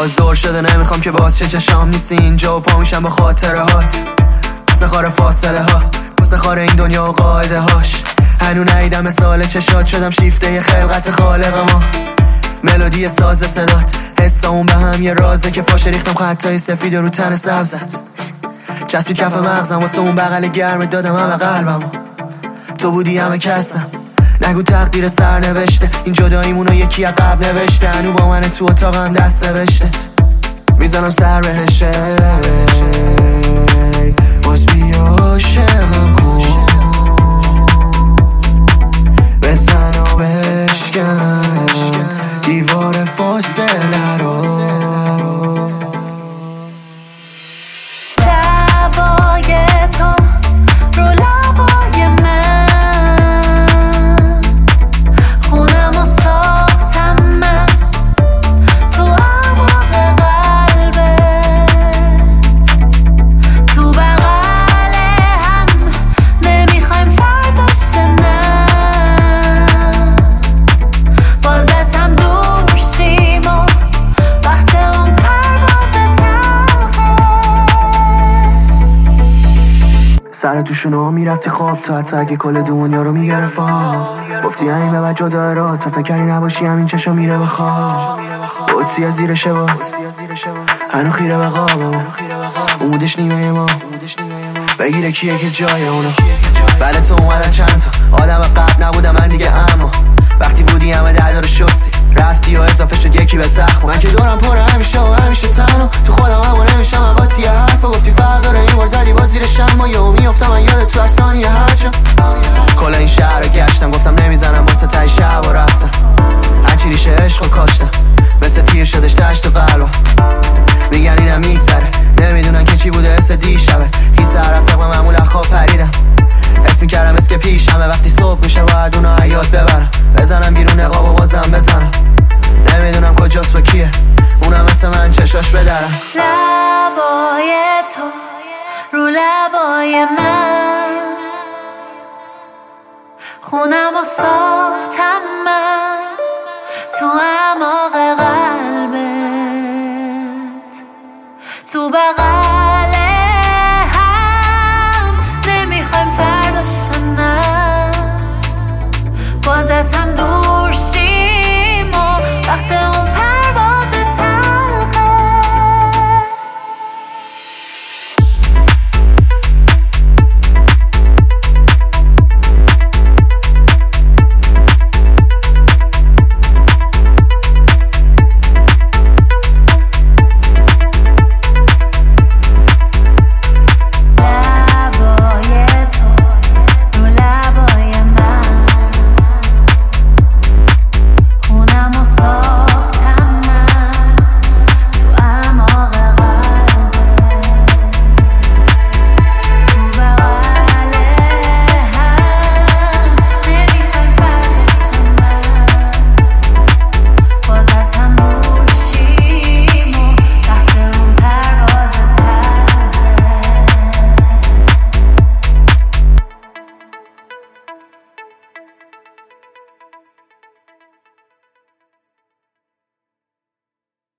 باز دور شده نمیخوام که باز چه چشام نیستی اینجا و پا میشم با خاطره هات، پس خار فاصله ها، پس خار این دنیا و قاعده هاش. هنو نیدم مثال چشات، شدم شیفته خلقت خالق ما. ملودی ساز صدات، حسامون به هم یه رازه که فاشه ریختم خطای سفید رو تن سبزت. چسبید کف مغزم واسه اون بغل گرم دادم همه قلبمو. تو بودی همه کسم، نگو تقدیر سر نوشته، این جداییمونو یکی از قبل نوشته. هنو با من تو اتاقم دست نوشتت، میزنم سر بهشه. باز بیا عاشقم کن، بزن و بشکن دیوار فاصله رو. لبای تو رو لبای من، خونم و ساختم من تو اعماق قلبت. تو بغل هم نمیخوایم فرداش نه، باز از هم دور شیم و وقت اون پرواز تلخه. سر تو شونو میرفتی خواب تا حتی اگه کل دنیا رو میگرفت. گفتی همین به بعد جدا را تو فکری نباشی همین چشا میره بخواب. قدسی از زیر شباز هنو خیره به قابم، اونودش نیمه ما بگیره کیه که جای اونو. بله تو اومدن چند تا آدم قبل نبودم من دیگه، اما وقتی بودی همه دردا رو شستی رفتی و اضافه شد یکی به زخم. من که دورم پره همیشه و همیشه تنها تو خودم همو نمیشم اقاطی حرفا. گفتی فرق داره این بار زدی باز زیر شما یا میافتم من یاد تو هر ثانیه هرچه. کل این شهر رو گشتم گفتم نمیزنم واسه تای شب و رفتم. هرچی ریشه عشق رو کاشتم مثل تیر شدش تشت و قلبم. میگن اینم میگذره نمیدونن که چی بوده حس دیشبت. خیس عرب طبق معمول خواب پریدم، حس میکردم اسم که پیشمه. وقتی صبح میشه باید اونو حیات ببرم، بزنم بیرون نقاب و بازم بزنم. نمیدونم کجاست با کیه اونم مثل من چشاش بدرم. لبای تو رو لبای من، خونم و ساختم من تو اعماق قلبت. تو بغل هم نمیخوایم فرداش نه، باز از هم دور شیم و وقت اون